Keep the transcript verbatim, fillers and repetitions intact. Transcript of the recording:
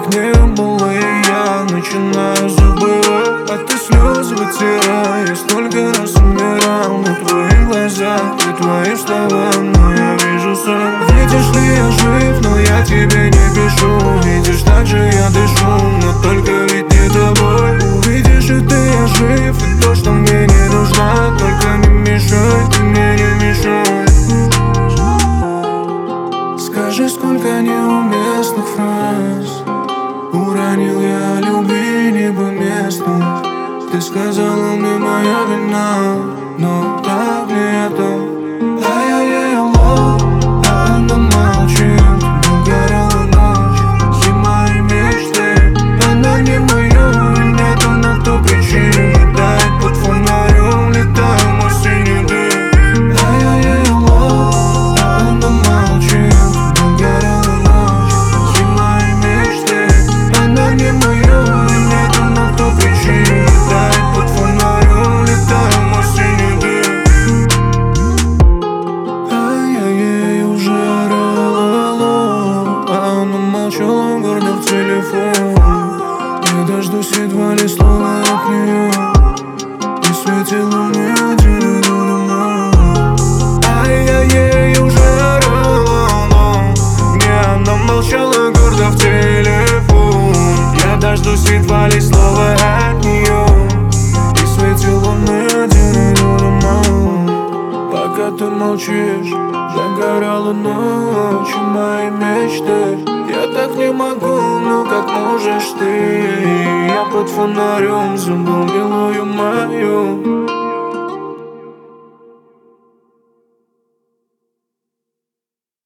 как не было. И я начинаю забывать, а ты слезы вытираешь. Столько раз умирал на твоих глазах и твои слова, но я вижу сам. Видишь ли, я жив, но я тебе не пишу. Видишь, так же я дышу, но только ведь не тобой. Увидишь и ты, я жив, и то, что мне не нужна. Только не мешай, ты мне не мешай. Скажи, сколько неуместных фраз уронил я о любви небо местных. Ты сказала мне, моя вина, но так ли это? Ай-яй-яй, алло, а она молчит. Горела ночь, зима и мечты. Она не моя, и нет на то причин. Летает под фонарем, летает мой синий дым. Ай-яй-яй, алло, а она молчит. Горела ночь, зима и мечты. Она не моя, и нет на то причин. Летает под фонарем, летает мой синий дым. Ай-яй-яй, уже орала, алло, а она молчала, гордо в телефон. Я дождусь едва ли слова от нее. И светила мне один дома. Ай-яй-яй, уже орала, алло, мне она молчала, гордо в телефон. Я дождусь едва ли слова от нее. И светила мне один дома. Пока ты молчишь, загорала ночь и мои мечты. Я так не могу, ну как можешь ты? Я под фонарем забыл милую мою.